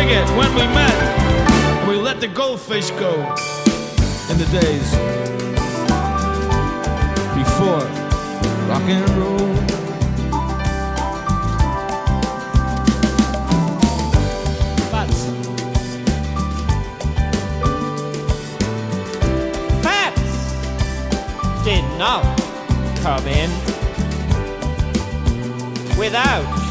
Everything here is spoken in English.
frigate when we met, and we let the goldfish go in the days before rock and roll. Fats did not come in without